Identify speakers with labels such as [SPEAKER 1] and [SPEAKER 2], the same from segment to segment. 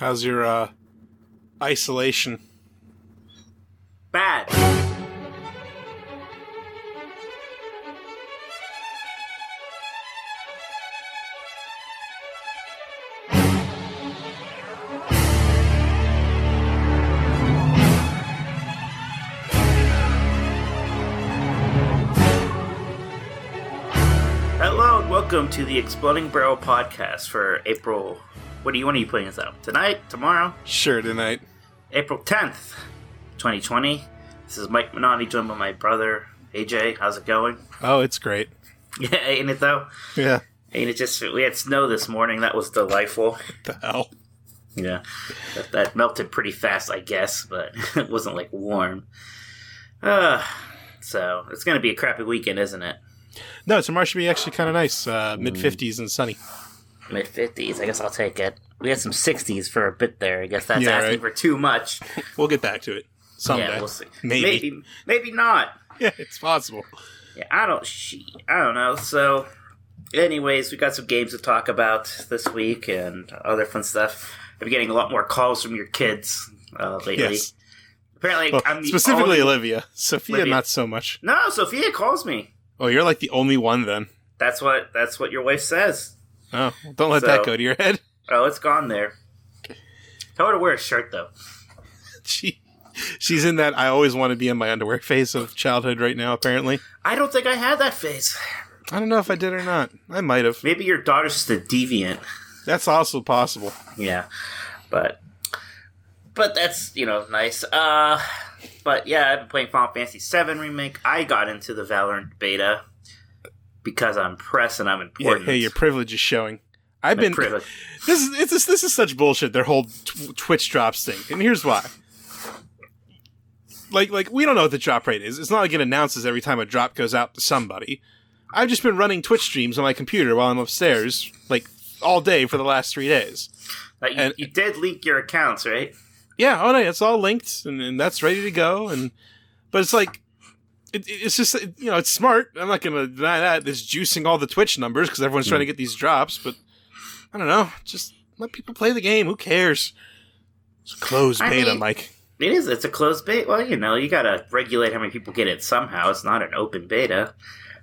[SPEAKER 1] How's your isolation?
[SPEAKER 2] Bad. Hello and welcome to the Exploding Barrel podcast for April. When are you putting this out? Tonight? Tomorrow?
[SPEAKER 1] Sure, tonight.
[SPEAKER 2] April 10th, 2020. This is Mike Minotti, joined by my brother, AJ. How's it going?
[SPEAKER 1] Oh, it's great.
[SPEAKER 2] Yeah, ain't it though?
[SPEAKER 1] Yeah.
[SPEAKER 2] Ain't it just, we had snow this morning. That was delightful.
[SPEAKER 1] What the hell?
[SPEAKER 2] Yeah. That melted pretty fast, I guess, but it wasn't like warm. So, it's going to be a crappy weekend, isn't it?
[SPEAKER 1] No, tomorrow should be actually kind of nice. Mid-50s and sunny.
[SPEAKER 2] Mid-50s, I guess I'll take it. We had some 60s for a bit there. I guess that's
[SPEAKER 1] Yeah,
[SPEAKER 2] asking
[SPEAKER 1] right.
[SPEAKER 2] for too much.
[SPEAKER 1] We'll get back to it someday.
[SPEAKER 2] Yeah, we'll see.
[SPEAKER 1] Maybe.
[SPEAKER 2] Maybe not.
[SPEAKER 1] Yeah, it's possible.
[SPEAKER 2] Yeah, I don't know. So, anyways, we got some games to talk about this week and other fun stuff. I've been getting a lot more calls from your kids lately.
[SPEAKER 1] Yes.
[SPEAKER 2] Apparently,
[SPEAKER 1] Well,
[SPEAKER 2] I'm the
[SPEAKER 1] specifically
[SPEAKER 2] only...
[SPEAKER 1] Olivia. Sophia,
[SPEAKER 2] Olivia.
[SPEAKER 1] not so much.
[SPEAKER 2] No, Sophia calls me.
[SPEAKER 1] Oh, you're like the only one then.
[SPEAKER 2] That's what your wife says.
[SPEAKER 1] Oh, well, don't let that go to your head.
[SPEAKER 2] Oh, it's gone there. Tell her to wear a shirt, though.
[SPEAKER 1] She's in that I always want to be in my underwear phase of childhood right now, apparently.
[SPEAKER 2] I don't think I had that phase.
[SPEAKER 1] I don't know if I did or not. I might have.
[SPEAKER 2] Maybe your daughter's just a deviant.
[SPEAKER 1] That's also possible.
[SPEAKER 2] Yeah, but that's, nice. But yeah, I've been playing Final Fantasy VII Remake. I got into the Valorant beta because I'm press and I'm important.
[SPEAKER 1] Yeah, your privilege is showing. I've been.
[SPEAKER 2] Privilege.
[SPEAKER 1] This is such bullshit. Their whole Twitch drops thing, and here's why. Like we don't know what the drop rate is. It's not like it announces every time a drop goes out to somebody. I've just been running Twitch streams on my computer while I'm upstairs, like all day for the last 3 days.
[SPEAKER 2] You did leak your accounts, right?
[SPEAKER 1] Yeah, oh no, it's all linked and that's ready to go. But it's like, it's just, it's smart. I'm not going to deny that. It's juicing all the Twitch numbers because everyone's trying to get these drops. But I don't know. Just let people play the game. Who cares? It's a closed beta, Mike.
[SPEAKER 2] It is. It's a closed beta. Well, you got to regulate how many people get it somehow. It's not an open beta.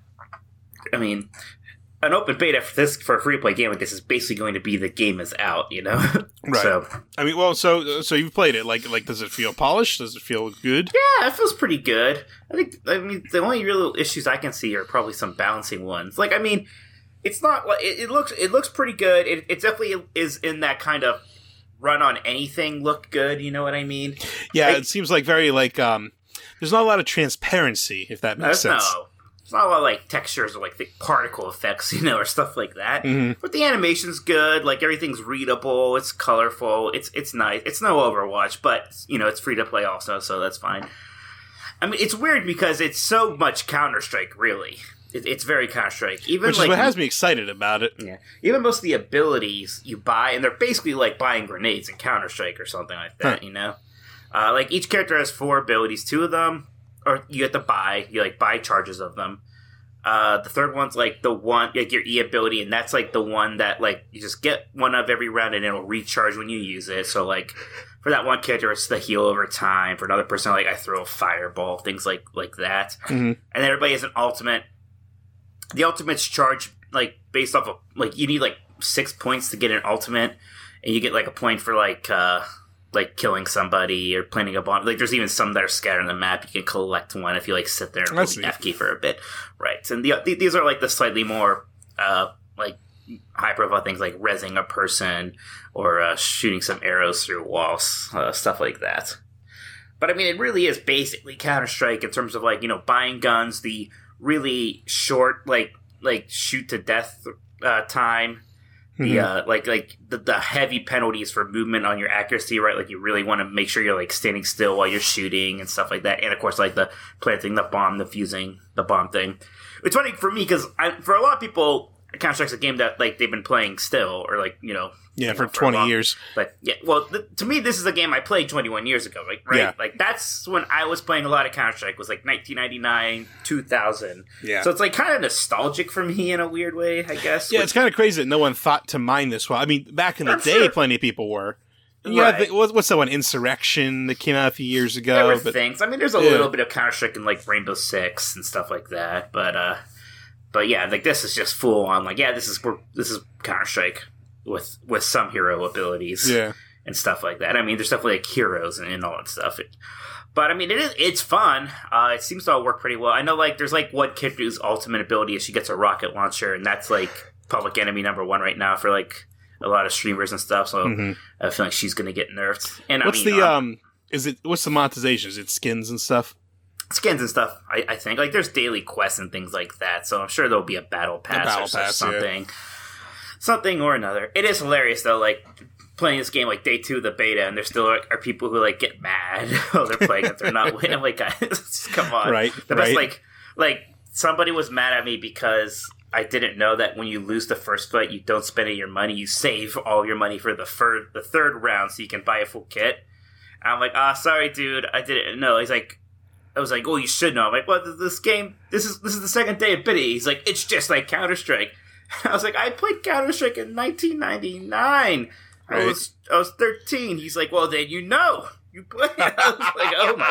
[SPEAKER 2] I mean, an open beta for a free-to-play game like this is basically going to be the game is out,
[SPEAKER 1] Right.
[SPEAKER 2] So,
[SPEAKER 1] I mean, well, so you've played it. Like, does it feel polished? Does it feel good?
[SPEAKER 2] yeah, it feels pretty good. I mean, the only real issues I can see are probably some balancing ones. Like, I mean, it's not like it looks pretty good. It definitely is in that kind of run on anything look good. You know what I mean?
[SPEAKER 1] Yeah,
[SPEAKER 2] like,
[SPEAKER 1] it seems like very there's not a lot of transparency, if that makes sense.
[SPEAKER 2] No. It's not a lot of, textures or, thick particle effects, or stuff like that.
[SPEAKER 1] Mm-hmm.
[SPEAKER 2] But the animation's good. Everything's readable. It's colorful. It's nice. It's no Overwatch, but, it's free to play also, so that's fine. I mean, it's weird because it's so much Counter-Strike, really. It's very Counter-Strike. Which
[SPEAKER 1] is what has me excited about it.
[SPEAKER 2] Yeah. Even most of the abilities you buy, and they're basically like buying grenades in Counter-Strike or something like that, each character has 4 abilities. 2 of them, or you have to buy. You buy charges of them. The third one's the one your E ability, and that's the one that you just get one of every round, and it'll recharge when you use it. So for that one character, it's the heal over time. For another person, I throw a fireball, things like that.
[SPEAKER 1] Mm-hmm.
[SPEAKER 2] And then everybody has an ultimate. The ultimate's charged based off of you need 6 points to get an ultimate, and you get a point for killing somebody or planting a bomb. There's even some that are scattered on the map. You can collect one if you sit there and hold F key for a bit, right? And these are the slightly more high profile things like rezzing a person or shooting some arrows through walls, stuff like that. But I mean, it really is basically Counter-Strike in terms of buying guns, the really short shoot to death time. The heavy penalties for movement on your accuracy, right? You really want to make sure you're standing still while you're shooting and stuff like that. And of course, the planting the bomb, the fusing the bomb thing. It's funny for me because for a lot of people, Counter-Strike's a game that they've been playing still, or
[SPEAKER 1] for 20 years.
[SPEAKER 2] But yeah, well, to me, this is a game I played 21 years ago, right?
[SPEAKER 1] Yeah.
[SPEAKER 2] That's when I was playing a lot of Counter-Strike. Was 1999, 2000.
[SPEAKER 1] Yeah.
[SPEAKER 2] So it's kind of nostalgic for me in a weird way, I guess.
[SPEAKER 1] Yeah, it's kind of crazy that no one thought to mine this well. I mean, back in the day, plenty of people were. Yeah,
[SPEAKER 2] Right.
[SPEAKER 1] what's that one? Insurrection that came out a few years ago.
[SPEAKER 2] There were
[SPEAKER 1] but
[SPEAKER 2] things. I mean, there's a little bit of Counter-Strike in like Rainbow Six and stuff like that, but yeah, like this is just full on. Like, yeah, this is Counter-Strike with some hero abilities, and stuff like that. I mean, there's definitely like heroes and all that stuff. But I mean, it's fun. It seems to all work pretty well. I know, like, there's like one kid whose ultimate ability is she gets a rocket launcher, and that's like public enemy number one right now for like a lot of streamers and stuff. So I feel like she's going to get nerfed. And
[SPEAKER 1] what's what's the monetization? Is it skins and stuff?
[SPEAKER 2] Skins and stuff. I think like there's daily quests and things like that. So I'm sure there'll be a battle pass or something or another. It is hilarious though. Like, playing this game like day 2 of the beta, and there still are people who like get mad while they're playing if they're not winning. I'm like, guys, come on.
[SPEAKER 1] Right.
[SPEAKER 2] The best, like somebody was mad at me because I didn't know that when you lose the first fight, you don't spend any of your money. You save all your money for the third round so you can buy a full kit. And I'm like, sorry, dude, I didn't know. I was like, oh, you should know. I'm like, well, this game, this is the second day of beta. He's like, it's just like Counter-Strike. I was like, I played Counter-Strike in 1999. Right. I was 13. He's like, well, then you play. I was like, oh my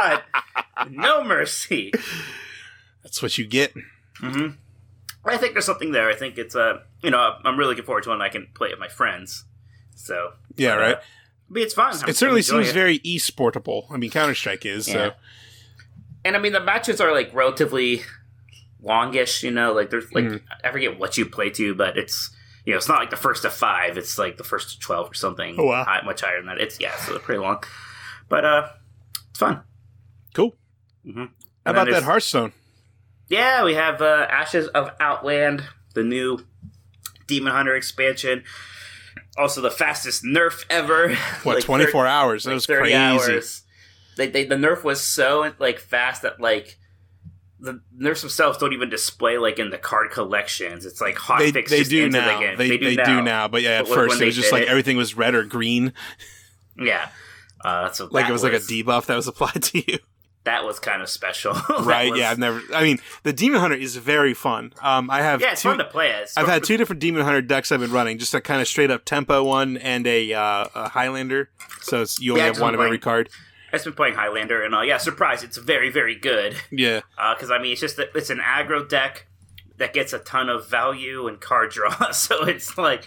[SPEAKER 2] god, no mercy.
[SPEAKER 1] That's what you get.
[SPEAKER 2] Mm-hmm. I think there's something there. I think it's I'm really looking forward to when I can play with my friends. So
[SPEAKER 1] yeah, right.
[SPEAKER 2] But it's fun.
[SPEAKER 1] It certainly seems very e-sportable. I mean, Counter-Strike is. Yeah. So.
[SPEAKER 2] And I mean, the matches are like relatively longish. Like there's like I forget what you play to, but it's. It's not like the first of 5. It's like the first of 12 or something.
[SPEAKER 1] Oh, wow.
[SPEAKER 2] Much higher than that. So they're pretty long. But it's fun.
[SPEAKER 1] Cool.
[SPEAKER 2] Mm-hmm.
[SPEAKER 1] How about that Hearthstone?
[SPEAKER 2] Yeah, we have Ashes of Outland, the new Demon Hunter expansion. Also the fastest nerf ever.
[SPEAKER 1] What, like 24 hours? That was 30 crazy. Hours.
[SPEAKER 2] The nerf was so like fast that like the nerfs themselves don't even display like in the card collections. It's like hotfix.
[SPEAKER 1] They do now. They do now. But yeah, at first it was just like everything was red or green.
[SPEAKER 2] Yeah, so
[SPEAKER 1] like it was like a debuff that was applied to you.
[SPEAKER 2] That was kind of special,
[SPEAKER 1] right? Yeah, I mean, the Demon Hunter is very fun. I have
[SPEAKER 2] it's fun to play as.
[SPEAKER 1] I've had 2 different Demon Hunter decks I've been running, just a kind of straight up tempo one and a Highlander. So you only have one of every card.
[SPEAKER 2] I've been playing Highlander, and surprise, it's very, very good.
[SPEAKER 1] Yeah.
[SPEAKER 2] Because, I mean, it's just that it's an aggro deck that gets a ton of value and card draw. So it's like,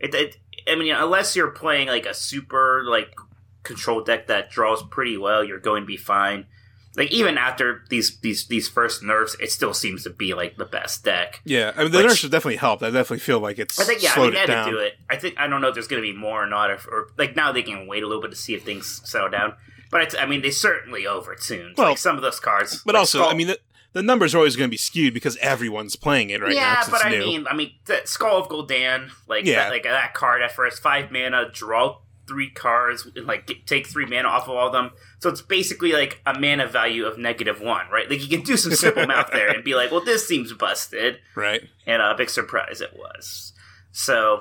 [SPEAKER 2] I mean, unless you're playing like a super like control deck that draws pretty well, you're going to be fine. Like, even after these first nerfs, it still seems to be like the best deck.
[SPEAKER 1] Yeah, I mean, the nerfs have definitely helped. I definitely feel like it's slowed it down.
[SPEAKER 2] To do it. I don't know if there's going to be more or not, or like now they can wait a little bit to see if things settle down. But I mean, they certainly overtuned. Well, like some of those cards.
[SPEAKER 1] But
[SPEAKER 2] like
[SPEAKER 1] also, I mean, the numbers are always going to be skewed because everyone's playing it right now.
[SPEAKER 2] Yeah, but I mean, Skull of Gul'dan, that card at first, 5 mana, draw 3 cards, and take 3 mana off of all of them. So it's basically like a mana value of -1, right? Like you can do some simple math there and be like, well, this seems busted,
[SPEAKER 1] right?
[SPEAKER 2] And a big surprise it was. So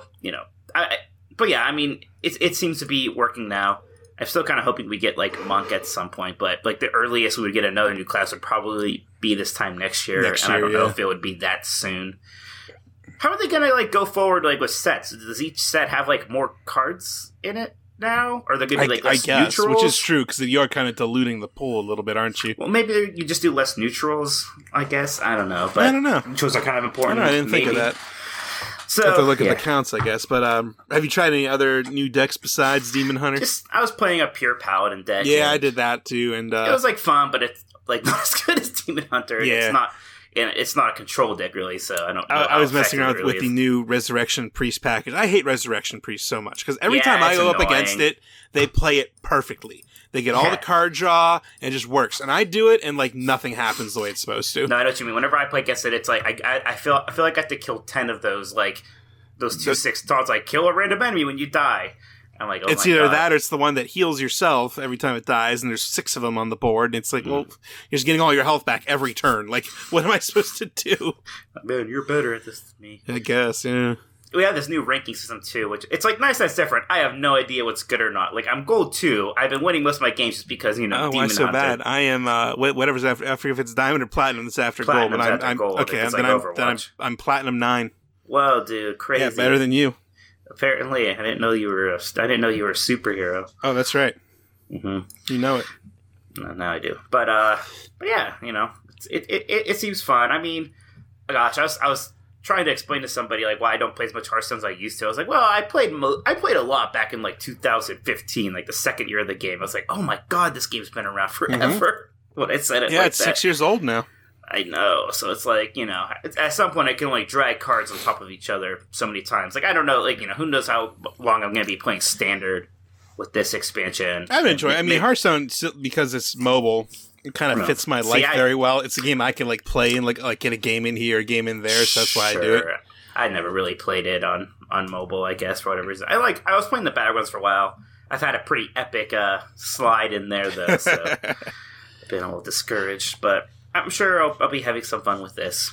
[SPEAKER 2] but yeah, I mean, it seems to be working now. I'm still kind of hoping we get like Monk at some point, but like the earliest we would get another new class would probably be this time next year, and I don't know if it would be that soon. How are they gonna like go forward like with sets? Does each set have like more cards in it now, or they're gonna be like less neutrals?
[SPEAKER 1] Which is true because you're kind of diluting the pool a little bit, aren't you?
[SPEAKER 2] Well, maybe you just do less neutrals. I guess I don't know, but
[SPEAKER 1] I don't know.
[SPEAKER 2] Neutrals are kind of important.
[SPEAKER 1] I didn't think of that. So have to look at the counts, I guess. But have you tried any other new decks besides Demon Hunter?
[SPEAKER 2] I was playing a pure Paladin deck.
[SPEAKER 1] Yeah, I did that too, and
[SPEAKER 2] it was like fun, but it's like not as good as Demon Hunter.
[SPEAKER 1] Yeah.
[SPEAKER 2] It's not a control deck really, so I don't know.
[SPEAKER 1] I was messing around with the new Resurrection Priest package. I hate Resurrection Priest so much because every time I go up against it, they play it perfectly. They get all the card draw, and it just works. And I do it, and like nothing happens the way it's supposed to.
[SPEAKER 2] No, I know what you mean. Whenever I play against it, it's like I feel like I have to kill 10 of those 2/6 taunts. Like kill a random enemy when you die. I'm like,
[SPEAKER 1] it's either that or it's the one that heals yourself every time it dies, and there's 6 of them on the board. And it's like, well, you're just getting all your health back every turn. Like, what am I supposed to do?
[SPEAKER 2] Man, you're better at this than me.
[SPEAKER 1] I guess, yeah.
[SPEAKER 2] We have this new ranking system too, which it's like nice that's different. I have no idea what's good or not. Like I'm gold 2. I've been winning most of my games just because Demon
[SPEAKER 1] why so
[SPEAKER 2] Hunter.
[SPEAKER 1] Bad? I am whatever's after. I forget if it's diamond or platinum. It's after
[SPEAKER 2] Platinum's
[SPEAKER 1] gold, but
[SPEAKER 2] I'm gold.
[SPEAKER 1] Okay. Then I'm platinum 9.
[SPEAKER 2] Whoa, dude, crazy!
[SPEAKER 1] Yeah, better than you.
[SPEAKER 2] Apparently, I didn't know you were a superhero.
[SPEAKER 1] Oh, that's right.
[SPEAKER 2] Mm-hmm.
[SPEAKER 1] You know it.
[SPEAKER 2] No, now I do. But yeah, it seems fun. I mean, gosh, I was trying to explain to somebody like why I don't play as much Hearthstone as I used to. I was like, well, I played a lot back in like 2015, like the second year of the game. I was like, oh my god, this game's been around forever. When I said it,
[SPEAKER 1] yeah,
[SPEAKER 2] like
[SPEAKER 1] it's
[SPEAKER 2] that.
[SPEAKER 1] 6 years old now.
[SPEAKER 2] I know. So it's like, at some point I can only drag cards on top of each other so many times. Like, I don't know, like, who knows how long I'm going to be playing Standard with this expansion.
[SPEAKER 1] I've enjoyed it. I mean, Hearthstone, because it's mobile, it kind of fits my life very well. It's a game I can, like, play and, like get a game in here, a game in there, so that's why I do it.
[SPEAKER 2] I never really played it on mobile, I guess, for whatever reason. I was playing the Battlegrounds for a while. I've had a pretty epic slide in there, though, so I've been a little discouraged, but I'm sure I'll be having some fun with this.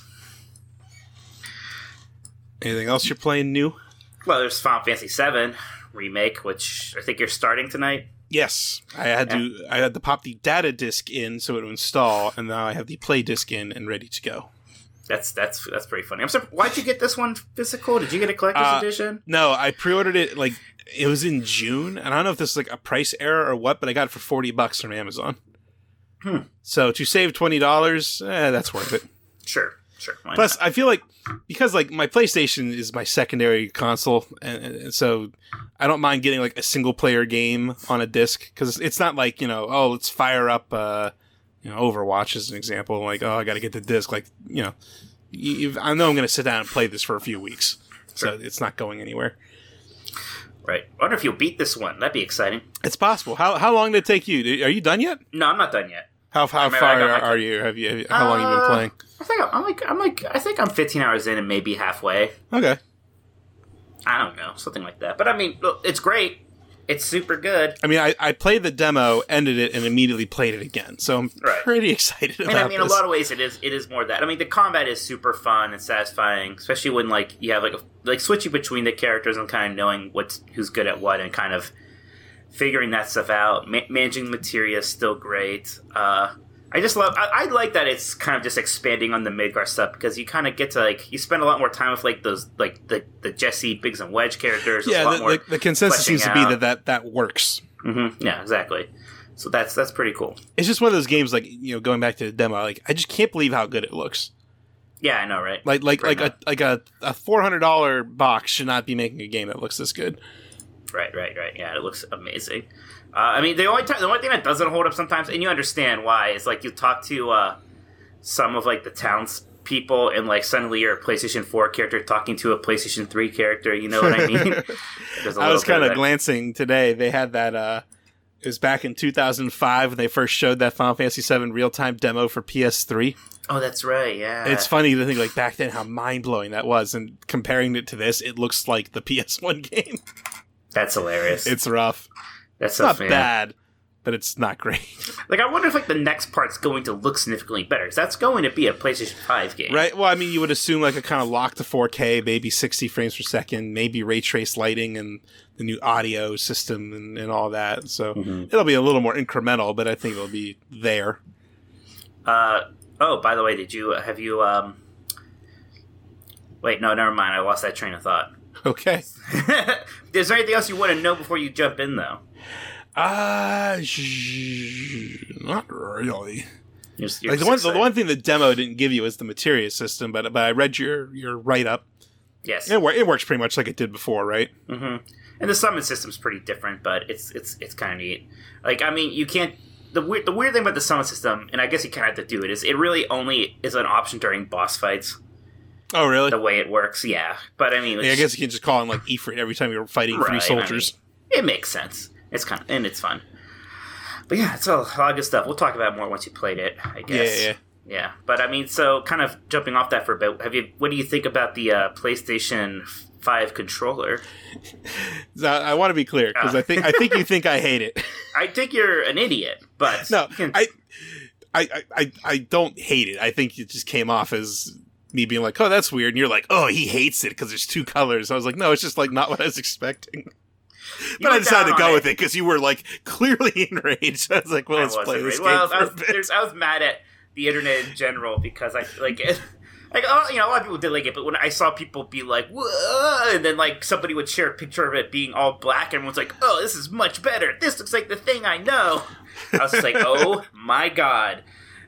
[SPEAKER 1] Anything else you're playing new?
[SPEAKER 2] Well, there's Final Fantasy VII Remake, which I think you're starting tonight.
[SPEAKER 1] Yes, I had to pop the data disc in so it would install, and now I have the play disc in and ready to go.
[SPEAKER 2] That's pretty funny. I'm sorry, why'd you get this one physical? Did you get a collector's edition?
[SPEAKER 1] No, I pre-ordered it it was in June, and I don't know if this is like a price error or what, but I got it for $40 from Amazon. So to save $20, that's worth it.
[SPEAKER 2] Sure.
[SPEAKER 1] Plus, I feel like because like my PlayStation is my secondary console, and so I don't mind getting like a single player game on a disc because it's not like let's fire up Overwatch as an example. Like I got to get the disc. Like I know I'm going to sit down and play this for a few weeks, so it's not going anywhere.
[SPEAKER 2] Right. I wonder if you'll beat this one. That'd be exciting.
[SPEAKER 1] It's possible. How long did it take you? Are you done yet?
[SPEAKER 2] No, I'm not done yet.
[SPEAKER 1] How far are you? How long have you been playing?
[SPEAKER 2] I think I'm 15 hours in and maybe halfway.
[SPEAKER 1] Okay.
[SPEAKER 2] I don't know, something like that. But I mean, look, it's great. It's super good.
[SPEAKER 1] I mean, I played the demo, ended it, and immediately played it again. So I'm pretty excited about this.
[SPEAKER 2] I mean, in a lot of ways, it is more that. I mean, the combat is super fun and satisfying, especially when you have switching between the characters and kind of knowing who's good at what and kind of figuring that stuff out. Managing the materia is still great. I just love. I like that it's kind of just expanding on the Midgar stuff because you kind of get to you spend a lot more time with those the Jesse, Biggs, and Wedge characters.
[SPEAKER 1] Yeah, the consensus seems to be that works.
[SPEAKER 2] Mm-hmm. Yeah, exactly. So that's pretty cool.
[SPEAKER 1] It's just one of those games going back to the demo. I just can't believe how good it looks.
[SPEAKER 2] Yeah, I know, right?
[SPEAKER 1] A $400 box should not be making a game that looks this good.
[SPEAKER 2] Right. Yeah, it looks amazing. I mean, the only thing that doesn't hold up sometimes, and you understand why, is you talk to some of the townspeople, and suddenly you're a PlayStation 4 character talking to a PlayStation 3 character. You know what I mean?
[SPEAKER 1] I was kind of glancing today. They had that. It was back in 2005 when they first showed that Final Fantasy VII real-time demo for PS3.
[SPEAKER 2] Oh, that's right. Yeah,
[SPEAKER 1] it's funny to think back then how mind-blowing that was, and comparing it to this, it looks like the PS1 game.
[SPEAKER 2] That's hilarious.
[SPEAKER 1] It's rough.
[SPEAKER 2] That's
[SPEAKER 1] not bad, but it's not great.
[SPEAKER 2] I wonder if the next part's going to look significantly better, because that's going to be a PlayStation 5 game.
[SPEAKER 1] Right? Well, I mean, you would assume a kind of lock to 4K, maybe 60 frames per second, maybe ray trace lighting and the new audio system and all that. So it'll be a little more incremental, but I think it'll be there.
[SPEAKER 2] Oh, by the way, have you wait, no, never mind. I lost that train of thought.
[SPEAKER 1] Okay.
[SPEAKER 2] Is there anything else you want to know before you jump in, though?
[SPEAKER 1] Not really.
[SPEAKER 2] You're
[SPEAKER 1] the one thing the demo didn't give you is the materia system, but I read your write-up.
[SPEAKER 2] Yes.
[SPEAKER 1] It works pretty much like it did before, right?
[SPEAKER 2] Mm-hmm. And the summon system's pretty different, but it's kind of neat. I mean, you can't... The weird thing about the summon system, and I guess you kind of have to do it, is it really only is an option during boss fights.
[SPEAKER 1] Oh, really?
[SPEAKER 2] The way it works, yeah. But, I mean...
[SPEAKER 1] I guess you can just call him, Ifrit every time you're fighting three soldiers.
[SPEAKER 2] I mean, it makes sense. It's and it's fun. But, yeah, it's a lot of good stuff. We'll talk about it more once you played it, I guess. Yeah. But, I mean, so, kind of jumping off that for a bit, what do you think about the PlayStation 5 controller?
[SPEAKER 1] I want to be clear, because I think you think I hate it.
[SPEAKER 2] I think you're an idiot, but...
[SPEAKER 1] No, I don't hate it. I think it just came off as... me being like, oh, that's weird. And you're like, oh, he hates it because there's two colors. I was like, no, it's just not what I was expecting. But I decided to go with it because you were clearly enraged. I was like, well, let's play this game.
[SPEAKER 2] Well, I was mad at the internet in general because Like, oh, you know, a lot of people did like it, but when I saw people be like, whoa, and then, like, somebody would share a picture of it being all black, and everyone's like, oh, this is much better. This looks like the thing I know. I was just like, oh, my God.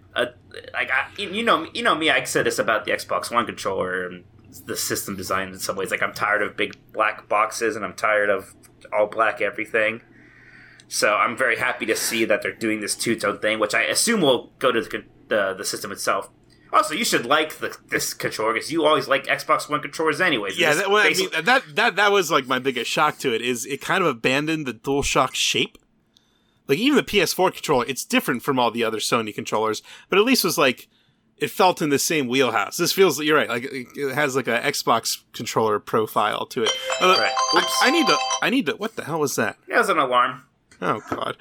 [SPEAKER 2] You know me, I said this about the Xbox One controller and the system design in some ways. Like, I'm tired of big black boxes, and I'm tired of all black everything. So I'm very happy to see that they're doing this two-tone thing, which I assume will go to the system itself. Also, you should like this controller because you always like Xbox One controllers anyways.
[SPEAKER 1] Yeah, that was like my biggest shock to it is it kind of abandoned the DualShock shape. Like even the PS4 controller, it's different from all the other Sony controllers, but at least was like it felt in the same wheelhouse. This feels, you're right, like it has like a Xbox controller profile to it.
[SPEAKER 2] Right. Oops.
[SPEAKER 1] I need to. What the hell was that?
[SPEAKER 2] Yeah, it was an alarm.
[SPEAKER 1] Oh God.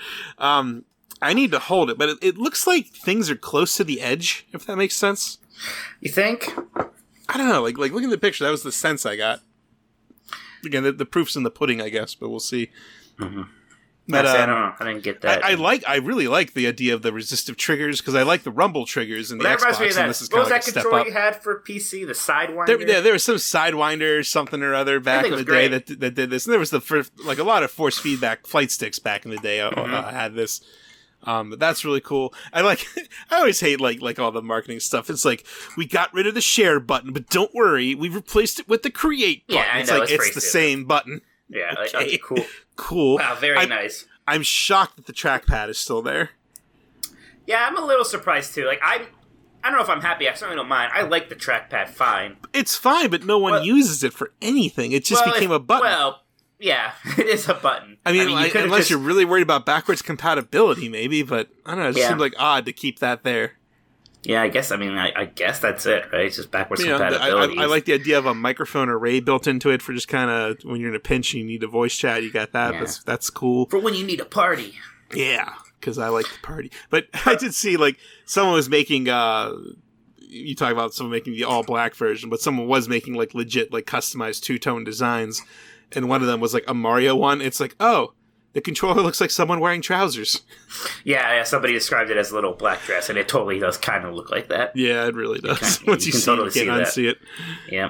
[SPEAKER 1] I need to hold it, but it looks like things are close to the edge, if that makes sense.
[SPEAKER 2] You think?
[SPEAKER 1] I don't know. Like looking at the picture, that was the sense I got. Again, the proof's in the pudding, I guess, but we'll see.
[SPEAKER 2] Mm-hmm.
[SPEAKER 1] But,
[SPEAKER 2] I don't know. I didn't get that.
[SPEAKER 1] I really like the idea of the resistive triggers because I like the rumble triggers in the
[SPEAKER 2] that
[SPEAKER 1] Xbox.
[SPEAKER 2] Me of that.
[SPEAKER 1] And this is
[SPEAKER 2] what was
[SPEAKER 1] like
[SPEAKER 2] that controller you had for PC? The Sidewinder?
[SPEAKER 1] There was some Sidewinder something or other back in the day that did this. And there was the first, like a lot of force feedback flight sticks back in the day. Had this. But that's really cool. I always hate like all the marketing stuff. It's like, we got rid of the share button, but don't worry, we replaced it with the create button.
[SPEAKER 2] Yeah, I
[SPEAKER 1] it's
[SPEAKER 2] know,
[SPEAKER 1] like it's the same button.
[SPEAKER 2] Yeah,
[SPEAKER 1] okay.
[SPEAKER 2] Cool.
[SPEAKER 1] Cool.
[SPEAKER 2] Wow, very nice.
[SPEAKER 1] I'm shocked that the trackpad is still there.
[SPEAKER 2] Yeah, I'm a little surprised too. Like I don't know if I'm happy. I certainly don't mind. I like the trackpad fine.
[SPEAKER 1] It's fine, but no one uses it for anything. It just became a button.
[SPEAKER 2] Well, yeah, it is a button.
[SPEAKER 1] I mean unless you're really worried about backwards compatibility, maybe. But I don't know. It just seemed like odd to keep that there.
[SPEAKER 2] Yeah, I guess. I mean, I guess that's it, right? It's just backwards compatibility.
[SPEAKER 1] I like the idea of a microphone array built into it for just kind of when you're in a pinch and you need a voice chat. You got that. Yeah. That's cool.
[SPEAKER 2] For when you need a party.
[SPEAKER 1] Yeah, because I like the party. But I did see like someone was making. You talk about someone making the all black version, but someone was making like legit like customized two-tone designs, and one of them was like a Mario one. It's like, oh, the controller looks like someone wearing trousers.
[SPEAKER 2] Yeah, somebody described it as a little black dress, and it totally does kind of look like that.
[SPEAKER 1] Yeah, it really does. Once you see
[SPEAKER 2] totally
[SPEAKER 1] it, you can't unsee it.
[SPEAKER 2] Yeah.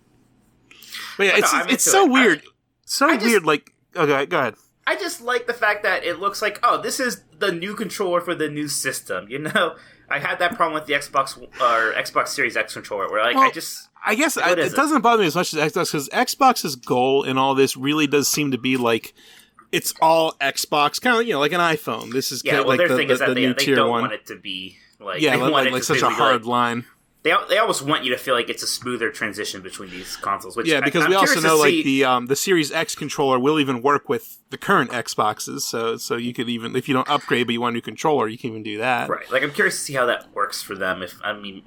[SPEAKER 1] But yeah, it's so weird. Weird, like... Okay, go ahead.
[SPEAKER 2] I just like the fact that it looks like, oh, this is the new controller for the new system, you know? I had that problem with the Xbox Series X controller, where like,
[SPEAKER 1] I guess it doesn't bother me as much as Xbox, because Xbox's goal in all this really does seem to be like, it's all Xbox, kind of like an iPhone. This is kind of like
[SPEAKER 2] their
[SPEAKER 1] the
[SPEAKER 2] thing is that
[SPEAKER 1] new
[SPEAKER 2] they
[SPEAKER 1] tier
[SPEAKER 2] don't
[SPEAKER 1] one.
[SPEAKER 2] want it to be like
[SPEAKER 1] like such a hard line.
[SPEAKER 2] They almost want you to feel like it's a smoother transition between these consoles. Which
[SPEAKER 1] because we also know like the Series X controller will even work with the current Xboxes. So you could even, if you don't upgrade but you want a new controller, you can even do that.
[SPEAKER 2] Right. Like I'm curious to see how that works for them. If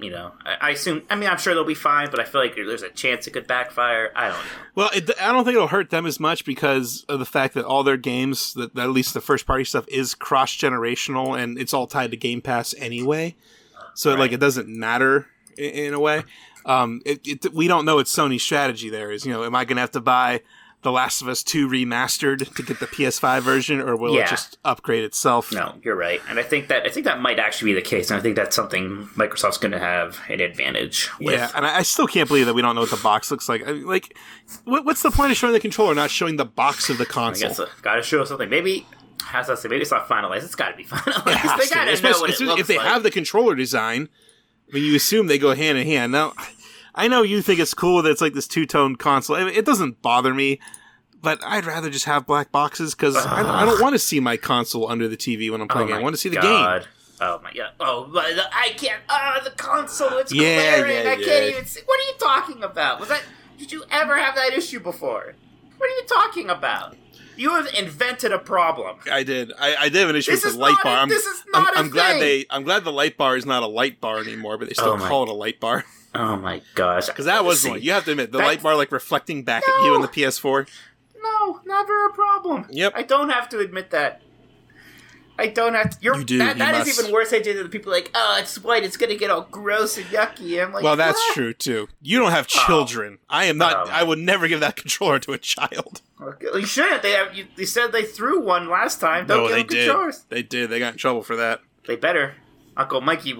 [SPEAKER 2] I assume. I mean, I'm sure they'll be fine, but I feel like there's a chance it could backfire. I don't know.
[SPEAKER 1] Well, I don't think it'll hurt them as much because of the fact that all their games, that at least the first party stuff, is cross generational and it's all tied to Game Pass anyway. So like it doesn't matter. In a way, we don't know what Sony's strategy there is. Am I going to have to buy The Last of Us 2 remastered to get the PS5 version, or will it just upgrade itself?
[SPEAKER 2] No, you're right, and I think that might actually be the case, and I think that's something Microsoft's going to have an advantage with.
[SPEAKER 1] Yeah, and I still can't believe that we don't know what the box looks like. What's the point of showing the controller, not showing the box of the console?
[SPEAKER 2] I guess got to show something. Maybe. Maybe it's not finalized. It's got to be finalized. They got to know what it looks like.
[SPEAKER 1] If they have the controller design. I mean, you assume they go hand in hand. Now, I know you think it's cool that it's like this two-tone console. I mean, it doesn't bother me, but I'd rather just have black boxes because I don't want to see my console under the TV when I'm playing it. I want to see the game.
[SPEAKER 2] Oh my god! Oh, I can't. The console, it's glaring. I can't even see. What are you talking about? Did you ever have that issue before? What are you talking about? You have invented a problem.
[SPEAKER 1] I did. I did have an issue with the light bar.
[SPEAKER 2] This is not
[SPEAKER 1] I'm glad I'm glad the light bar is not a light bar anymore, but they still call it a light bar.
[SPEAKER 2] Oh my gosh!
[SPEAKER 1] Because that was one. You have to admit the light bar reflecting back at you in the PS4.
[SPEAKER 2] No, never a problem.
[SPEAKER 1] Yep.
[SPEAKER 2] I don't have to admit that. I don't have to.
[SPEAKER 1] You do.
[SPEAKER 2] That is even worse. I did to the people like, oh, it's white. It's gonna get all gross and yucky. I'm like,
[SPEAKER 1] well, that's true too. You don't have children. I am not. I would never give that controller to a child.
[SPEAKER 2] Okay. Well, you shouldn't. They said they threw one last time. Don't give them controllers.
[SPEAKER 1] They did. They got in trouble for that.
[SPEAKER 2] They better. Uncle Mikey would have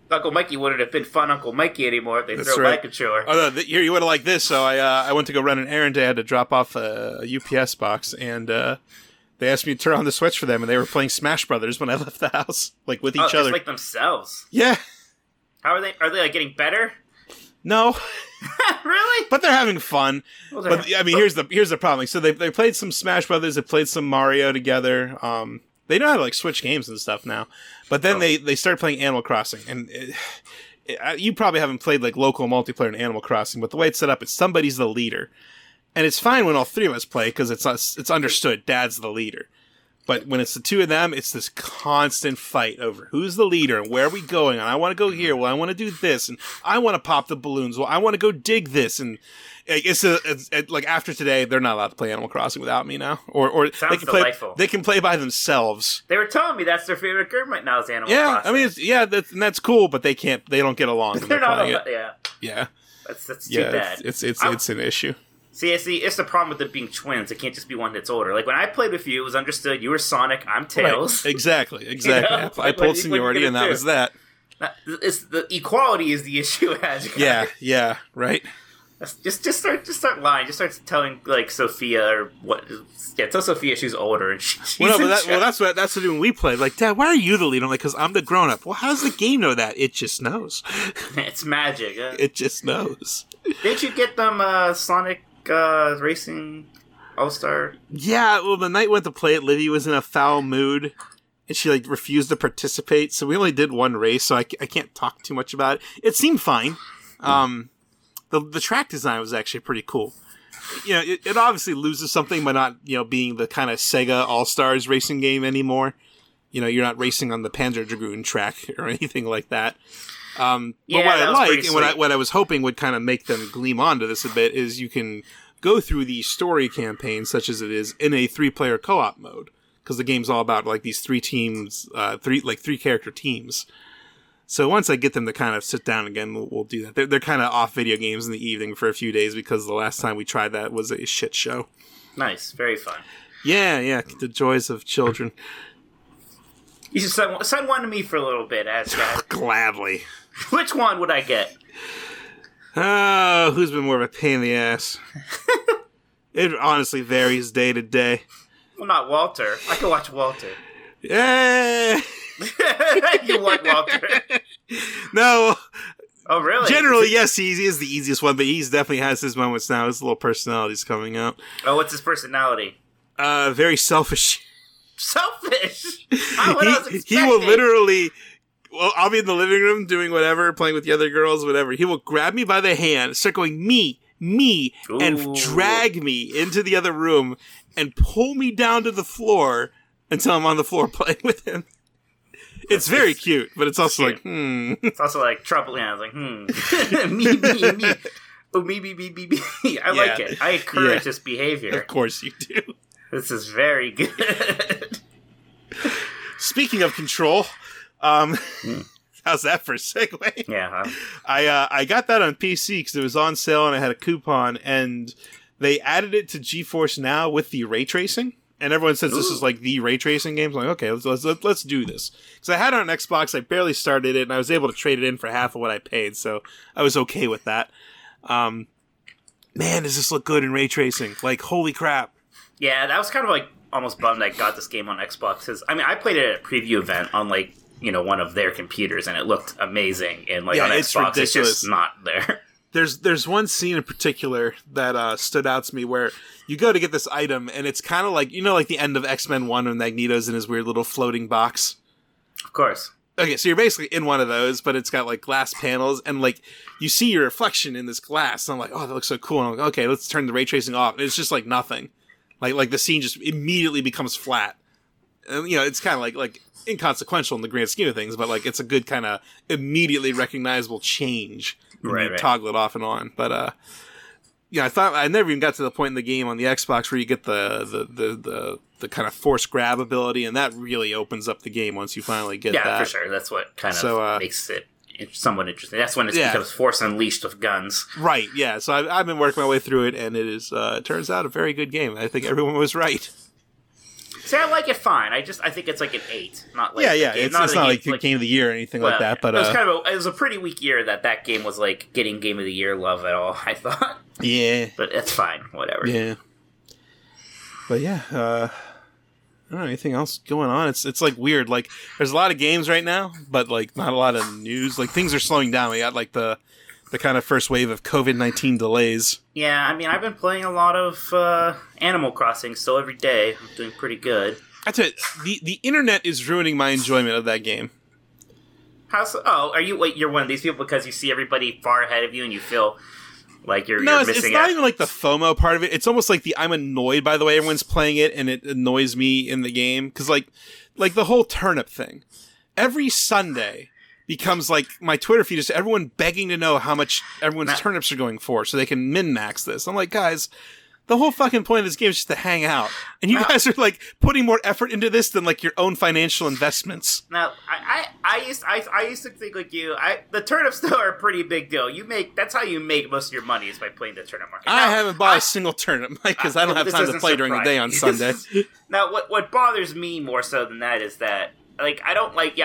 [SPEAKER 2] Uncle Mikey wouldn't have been fun Uncle Mikey anymore if they
[SPEAKER 1] That's
[SPEAKER 2] throw
[SPEAKER 1] right.
[SPEAKER 2] my controller.
[SPEAKER 1] Oh, no, here you would have liked this. So I went to go run an errand. I had to drop off a UPS box, and they asked me to turn on the Switch for them, and they were playing Smash Brothers when I left the house, like with each other.
[SPEAKER 2] Just like themselves.
[SPEAKER 1] Yeah.
[SPEAKER 2] How are they? Are they like getting better?
[SPEAKER 1] No.
[SPEAKER 2] Really?
[SPEAKER 1] But they're having fun.
[SPEAKER 2] Well,
[SPEAKER 1] But I mean, here's the problem. So they played some Smash Brothers. They played some Mario together. They know how to like switch games and stuff now. But then they started playing Animal Crossing, and you probably haven't played like local multiplayer in Animal Crossing. But the way it's set up, it's somebody's the leader, and it's fine when all three of us play because it's understood. Dad's the leader. But when it's the two of them, it's this constant fight over who's the leader and where are we going. And I want to go here. Well, I want to do this, and I want to pop the balloons. Well, I want to go dig this. And it's like after today, they're not allowed to play Animal Crossing without me now. Or
[SPEAKER 2] Sounds delightful.
[SPEAKER 1] They can play by themselves.
[SPEAKER 2] They were telling me that's their favorite game right now is Animal
[SPEAKER 1] Yeah,
[SPEAKER 2] Crossing.
[SPEAKER 1] I mean, that's cool, but they can't. They don't get along. When
[SPEAKER 2] They're
[SPEAKER 1] they're
[SPEAKER 2] not.
[SPEAKER 1] playing it.
[SPEAKER 2] Yeah.
[SPEAKER 1] Yeah,
[SPEAKER 2] That's too bad.
[SPEAKER 1] It's an issue.
[SPEAKER 2] See, it's the problem with them being twins. It can't just be one that's older. Like, when I played with you, it was understood you were Sonic, I'm Tails.
[SPEAKER 1] Right. Exactly.
[SPEAKER 2] You know?
[SPEAKER 1] I pulled seniority, and that was that.
[SPEAKER 2] It's the equality is the issue it has.
[SPEAKER 1] Yeah, right.
[SPEAKER 2] Just start lying. Just start telling like Sophia or what? Yeah, tell Sophia she's older and she's
[SPEAKER 1] that's what when we played. Like, Dad, why are you the leader? I'm like, because I'm the grown up. Well, how does the game know that? It just knows.
[SPEAKER 2] It's magic.
[SPEAKER 1] It just knows.
[SPEAKER 2] Didn't you get them Sonic Racing All-Star?
[SPEAKER 1] Yeah, well, the night we went to play it, Livy was in a foul mood, and she, like, refused to participate, so we only did one race, so I can't talk too much about it. It seemed fine. The track design was actually pretty cool. You know, it obviously loses something by not, you know, being the kind of Sega All-Stars racing game anymore. You know, you're not racing on the Panzer Dragoon track or anything like that. But what I like, and what I was hoping would kind of make them gleam onto this a bit, is you can go through the story campaign, such as it is, in a 3-player co-op mode. Because the game's all about, like, these 3 teams, 3-character teams. So once I get them to kind of sit down again, we'll do that. They're kind of off video games in the evening for a few days, because the last time we tried that was a shit show.
[SPEAKER 2] Nice. Very fun.
[SPEAKER 1] Yeah, the joys of children.
[SPEAKER 2] You should send one to me for a little bit, Asgard.
[SPEAKER 1] Gladly.
[SPEAKER 2] Which one would I get?
[SPEAKER 1] Oh, who's been more of a pain in the ass? It honestly varies day to day.
[SPEAKER 2] Well, not Walter. I can watch Walter.
[SPEAKER 1] Yeah.
[SPEAKER 2] You want Walter?
[SPEAKER 1] No.
[SPEAKER 2] Oh, really?
[SPEAKER 1] Generally, yes, he is the easiest one, but he definitely has his moments now. His little personality's coming out.
[SPEAKER 2] Oh, what's his personality?
[SPEAKER 1] Very selfish.
[SPEAKER 2] Selfish? What else
[SPEAKER 1] he will literally... Well, I'll be in the living room doing whatever, playing with the other girls, whatever. He will grab me by the hand, start going, me,
[SPEAKER 2] Ooh.
[SPEAKER 1] and drag me into the other room and pull me down to the floor until I'm on the floor playing with him. It's very cute, but it's also like,
[SPEAKER 2] It's also like trouble. Yeah, it's like, me. Oh, me. I like it. I encourage this behavior.
[SPEAKER 1] Of course you do.
[SPEAKER 2] This is very good.
[SPEAKER 1] Speaking of control, how's that for a segue?
[SPEAKER 2] Yeah.
[SPEAKER 1] I got that on PC because it was on sale and I had a coupon, and they added it to GeForce Now with the ray tracing. And everyone says this is like the ray tracing game. I'm like, okay, let's do this. Because I had it on Xbox, I barely started it, and I was able to trade it in for half of what I paid, so I was okay with that. Man, does this look good in ray tracing? Like, holy crap.
[SPEAKER 2] Yeah, that was kind of like almost bummed I got this game on Xbox. Cause, I mean, I played it at a preview event on like, you know, one of their computers, and it looked amazing. And like on Xbox, it's just not there.
[SPEAKER 1] There's one scene in particular that stood out to me where you go to get this item, and it's kind of like, you know, like the end of X-Men 1 when Magneto's in his weird little floating box.
[SPEAKER 2] Of course.
[SPEAKER 1] Okay, so you're basically in one of those, but it's got like glass panels, and like you see your reflection in this glass, and I'm like, oh, that looks so cool. And I'm like, okay, let's turn the ray tracing off. And it's just like nothing. Like the scene just immediately becomes flat. And, you know, it's kind of like inconsequential in the grand scheme of things, but like it's a good kind of immediately recognizable change when you toggle it off and on. But yeah, I thought I never even got to the point in the game on the Xbox where you get the kind of force grab ability, and that really opens up the game once you finally get that.
[SPEAKER 2] Yeah, for sure. That's what kind of makes it somewhat interesting. That's when it becomes Force Unleashed with guns.
[SPEAKER 1] Right, yeah. So I've been working my way through it, and it is it turns out a very good game. I think everyone was right.
[SPEAKER 2] See, I like it fine. I think it's like an 8, not like
[SPEAKER 1] yeah. It's not like game of the year or anything like that. But
[SPEAKER 2] it was a pretty weak year that game was like getting game of the year love at all. I thought.
[SPEAKER 1] Yeah,
[SPEAKER 2] but it's fine. Whatever.
[SPEAKER 1] Yeah. But yeah, I don't know anything else going on. It's like weird. Like there's a lot of games right now, but like not a lot of news. Like things are slowing down. We got like the kind of first wave of COVID-19 delays.
[SPEAKER 2] Yeah, I mean, I've been playing a lot of Animal Crossing still every day. I'm doing pretty good.
[SPEAKER 1] That's it. The internet is ruining my enjoyment of that game.
[SPEAKER 2] How so? Oh, you're one of these people because you see everybody far ahead of you and you feel like you're missing
[SPEAKER 1] it's not even like the FOMO part of it. It's almost like I'm annoyed by the way everyone's playing it, and it annoys me in the game. Because like the whole turnip thing. Every Sunday becomes like my Twitter feed is everyone begging to know how much everyone's turnips are going for so they can min-max this. I'm like, guys, the whole fucking point of this game is just to hang out. And you guys are like putting more effort into this than like your own financial investments.
[SPEAKER 2] Now, I used to think like you. The turnips though are a pretty big deal. That's how you make most of your money is by playing the turnip market.
[SPEAKER 1] I haven't bought a single turnip because I don't have time to play during the day on Sunday.
[SPEAKER 2] Now, what bothers me more so than that is that like I don't like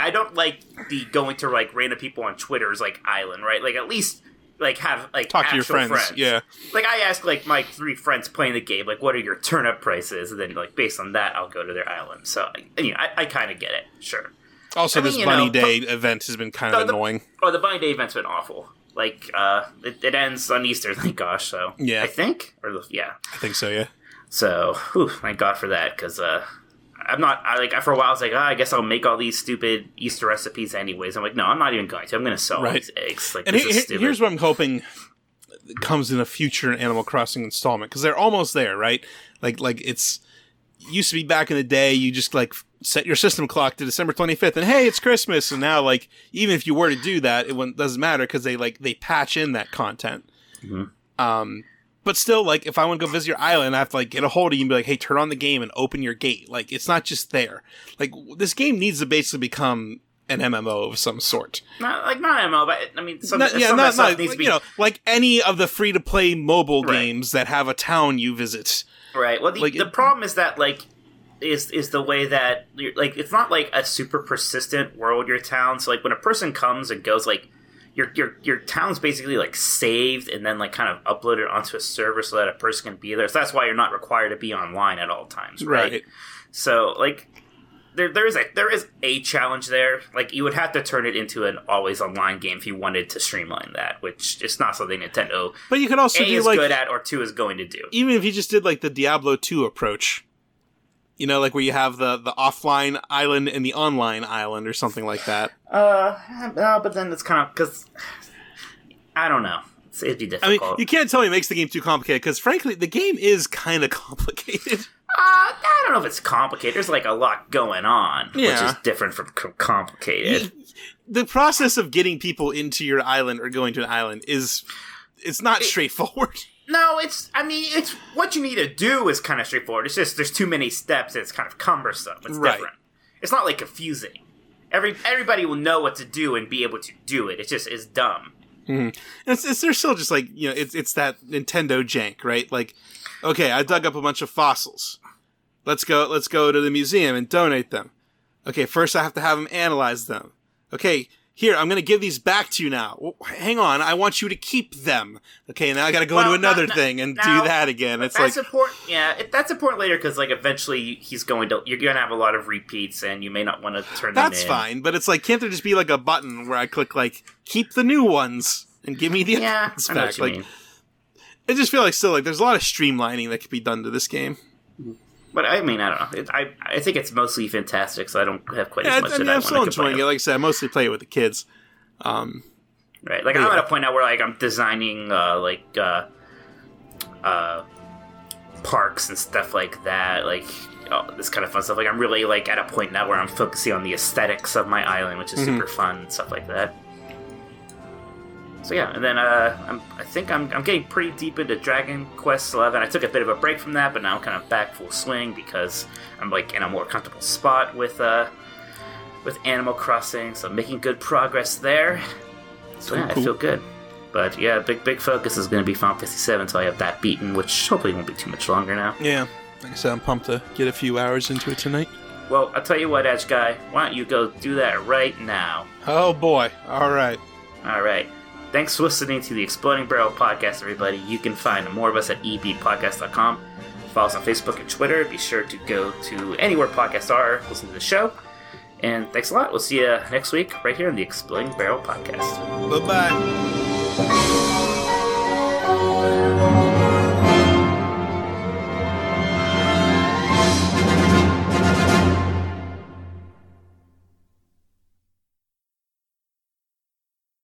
[SPEAKER 2] the going to like random people on Twitter's like island, right? Like at least like have like
[SPEAKER 1] talk to your friends. Yeah.
[SPEAKER 2] Like I ask like my 3 friends playing the game, like what are your turnip prices, and then like based on that I'll go to their island. So I kind of get it. Sure.
[SPEAKER 1] Also, this Bunny Day event has been kind of annoying.
[SPEAKER 2] The Bunny Day event's been awful. Like it ends on Easter, thank gosh. So
[SPEAKER 1] yeah,
[SPEAKER 2] I think I
[SPEAKER 1] think so. Yeah.
[SPEAKER 2] So thank God for that because. I'm not, for a while I was like, I guess I'll make all these stupid Easter recipes anyways. I'm like, no, I'm not even going to. I'm going to sell all these eggs. Like,
[SPEAKER 1] and here's what I'm hoping comes in a future Animal Crossing installment, because they're almost there, right? Like it's used to be back in the day, you just like set your system clock to December 25th and hey, it's Christmas. And now like, even if you were to do that, it doesn't matter because they patch in that content. Mm-hmm. But still, like, if I want to go visit your island, I have to, like, get a hold of you and be like, hey, turn on the game and open your gate. Like, it's not just there. Like, this game needs to basically become an MMO of some sort.
[SPEAKER 2] Not MMO, but, I mean, some
[SPEAKER 1] needs to be... like any of the free-to-play mobile games that have a town you visit.
[SPEAKER 2] Right. Well, the problem is that, like, is the way that, like, it's not, like, a super persistent world, your town. So, like, when a person comes and goes, like, your town's basically like saved and then like kind of uploaded onto a server so that a person can be there. So that's why you're not required to be online at all times, right? So like there is a challenge there. Like you would have to turn it into an always online game if you wanted to streamline that, which is not something Nintendo.
[SPEAKER 1] But you could also
[SPEAKER 2] is
[SPEAKER 1] like,
[SPEAKER 2] good at or 2 is going to do.
[SPEAKER 1] Even if you just did like the Diablo 2 approach. You know, like where you have the offline island and the online island or something like that.
[SPEAKER 2] But then it's kind of... Because... I don't know. It'd be difficult.
[SPEAKER 1] I mean, you can't tell me it makes the game too complicated, because frankly, the game is kind of complicated.
[SPEAKER 2] I don't know if it's complicated. There's like a lot going on, which is different from complicated.
[SPEAKER 1] The process of getting people into your island or going to an island it's not straightforward.
[SPEAKER 2] No, it's what you need to do is kind of straightforward. It's just there's too many steps. It's kind of cumbersome. It's different. It's not like confusing. Everybody will know what to do and be able to do it. It's dumb.
[SPEAKER 1] Mm-hmm. They're still just like, you know, it's that Nintendo jank, right? Like, okay, I dug up a bunch of fossils. Let's go to the museum and donate them. Okay, first I have to have them analyze them. Okay. Here, I'm going to give these back to you now. Well, hang on, I want you to keep them. Okay, now I got to go to another thing and do that again. It's
[SPEAKER 2] that's important. Yeah, that's important later because, like, eventually you're going to have a lot of repeats, and you may not want to turn them in.
[SPEAKER 1] That's fine, but it's like, can't there just be like a button where I click like keep the new ones and give me the ones back?
[SPEAKER 2] I know what you mean.
[SPEAKER 1] I just feel like still like there's a lot of streamlining that could be done to this game.
[SPEAKER 2] But I mean, I don't know. I think it's mostly fantastic, so I don't have quite as much.
[SPEAKER 1] I'm still enjoying it. Like I said, I mostly play it with the kids.
[SPEAKER 2] Right, like I'm at a point now where like I'm designing parks and stuff like that, like this kind of fun stuff. Like I'm really like at a point now where I'm focusing on the aesthetics of my island, which is super fun and stuff like that. So yeah, and then I think I'm getting pretty deep into Dragon Quest XI. I took a bit of a break from that, but now I'm kind of back full swing because I'm like in a more comfortable spot with Animal Crossing, so I'm making good progress there. So yeah, cool. I feel good. But yeah, big focus is going to be Final Fantasy VII until I have that beaten, which hopefully won't be too much longer now.
[SPEAKER 1] Yeah. Like I said, I'm pumped to get a few hours into it tonight.
[SPEAKER 2] Well, I'll tell you what, Edge Guy. Why don't you go do that right now?
[SPEAKER 1] Oh boy! All right.
[SPEAKER 2] All right. Thanks for listening to the Exploding Barrel Podcast, everybody. You can find more of us at ebpodcast.com. Follow us on Facebook and Twitter. Be sure to go to anywhere podcasts are, listen to the show. And thanks a lot. We'll see you next week right here on the Exploding Barrel Podcast.
[SPEAKER 1] Bye-bye.